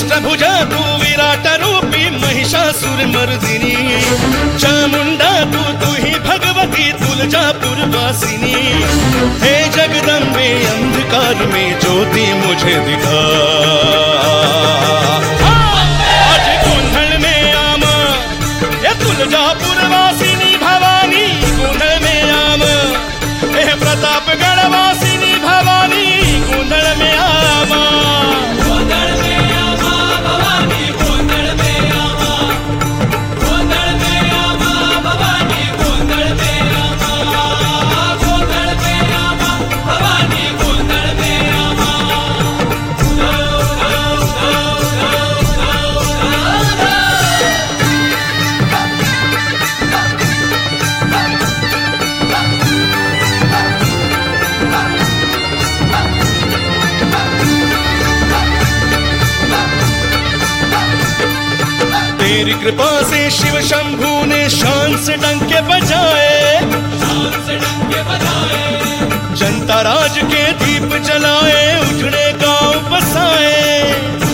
अष्टभुजा तू विराट रूपी महिषासुर मर्दिनी, चामुंडा तू ही भगवती तुलजापुर वासिनी। हे जगदम्बे अंधकार में ज्योति मुझे दिखा, आज गोंधल में आमा ये तुलजापुर वासिनी भवानी, गोंधल में आमा ये प्रतापगढ़ वासिनी भवानी, गोंधल में आमा। तेरी कृपा से शिव शंभू ने शान से डंके बजाए, जनता राज के दीप जलाए, उजड़े गांव बसाए।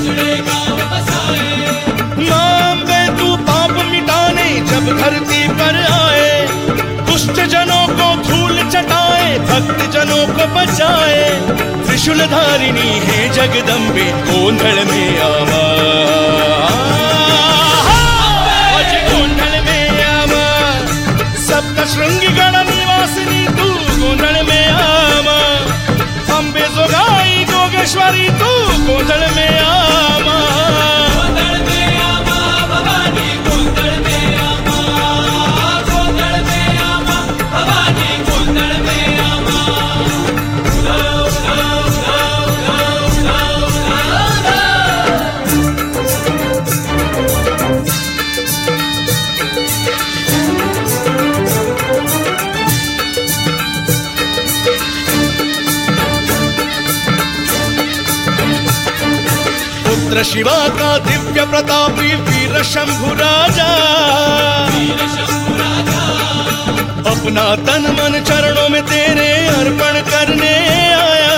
नाम गए तू पाप मिटाने जब धरती पर आए, दुष्ट जनों को धूल चटाए, भक्त जनों को बचाए। त्रिशूल धारिणी है जगदम्बे गोंधल में आवा, सप्तशृंगी गण निवासिनी तू गोंधल में आमा, अम्बे जोगाई जोगेश्वरी तू गोंधल में आमा। गोंधल में आमा भवानी, गोंधल में आमा, गोंधल में आमा भवानी, गोंधल में आमा। पुत्र शिवा का दिव्य प्रतापी वीर शंभु राजा, अपना तन मन चरणों में तेरे अर्पण करने आया।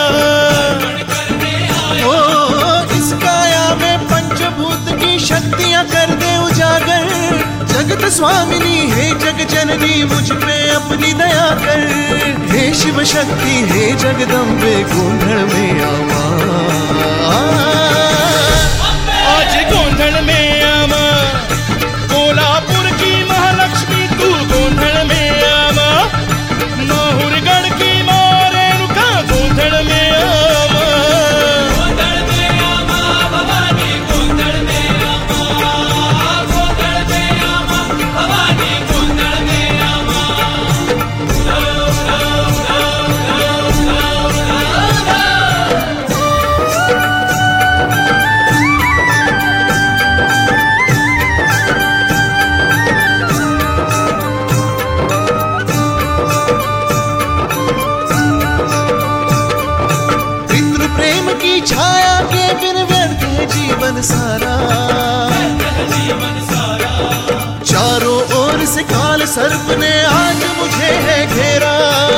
ओ इस काया में पंचभूत की शक्तियां कर दे उजागर, जगत स्वामिनी है जग जननी मुझ पे अपनी दया कर। हे शिव शक्ति हे जगदम्बे गोंधल में आवा, आज गोंधल में आमा, कोल्हापुर की महालक्ष्मी तू गोंधल में आमा, माहुरगढ़ की मां रेणुका गोंधल में आमा। गोंधल में आमा भवानी, गोंधल में आमा, गोंधल में आमा भवानी, गोंधल में आमा। छाया के बिन व्यर्थ है जीवन सारा, चारों ओर से काल सर्प ने आज मुझे है घेरा।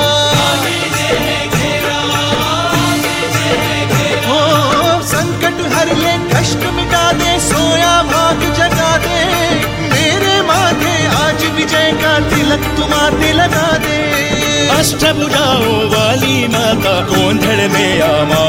ओ संकट हर ले कष्ट मिटा दे, सोया भाग जगा दे, मेरे माथे आज विजय का तिलक तुम आते लगा दे। अष्टभुजाओं वाली माता गोंधल में आमा,